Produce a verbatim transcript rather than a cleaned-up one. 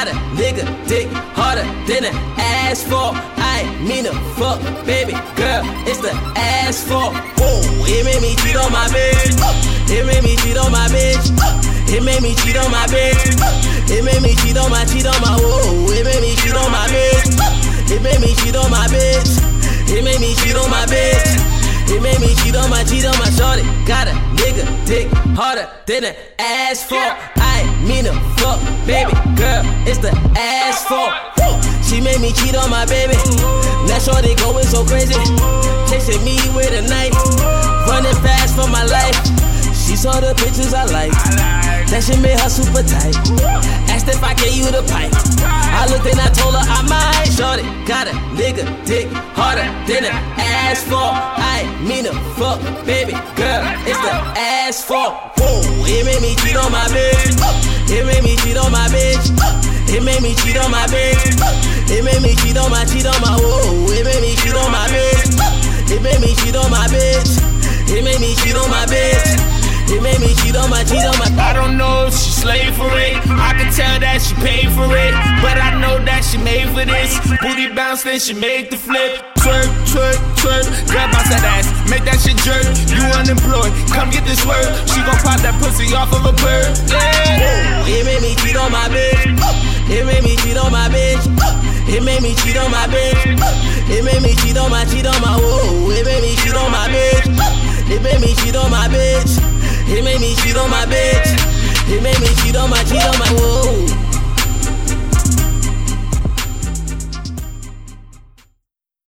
got a nigga dick harder than an asphalt. I ain't mean to fuck, baby girl, it's the asphalt. Whoa, it made me cheat on my bitch. It made me cheat on my bitch. It made me cheat on my bitch. It made me cheat on my, cheat on my, whoa. It made me cheat on my bitch. It made me cheat on my bitch. It made me cheat on my bitch. It made me cheat on my, cheat on my shorty. Got a nigga dick harder than an asphalt. I ain't mean to fuck, baby girl, it's the asphalt. She made me cheat on my baby. That shorty going so crazy, chasing me with a knife, running fast for my life. She saw the pictures I like, that shit made her super tight. Asked if I gave you the pipe, I looked and I told her I might. Shorty got a nigga dick harder than an asphalt. I ain't mean to fuck, baby girl, it's the asphalt. Whoa, it made me cheat on my bitch. It made me cheat on my bitch. It made me cheat on my bitch. It made me cheat on my, cheat on my, whoa. It made me cheat on my bitch. It made me cheat on my bitch. It made me cheat on my bitch. It made me cheat on my, cheat on my. I don't know if she slave for it. I can tell that she paid for it, but I know that she made for this. Booty bounce, then she make the flip. Twerk, twerk, twerk, grab out that ass, make that shit jerk. You unemployed, come get this work. She gon' pop that pussy off of a bird. Yeah. It made me cheat on my bitch. It made me cheat on my bitch. It made me cheat on my bitch. It made me cheat on my, cheat on my, whoa. It made me cheat on my bitch. It made me cheat on my bitch. It made me cheat on my bitch. It made me cheat on my, cheat on my, whoa.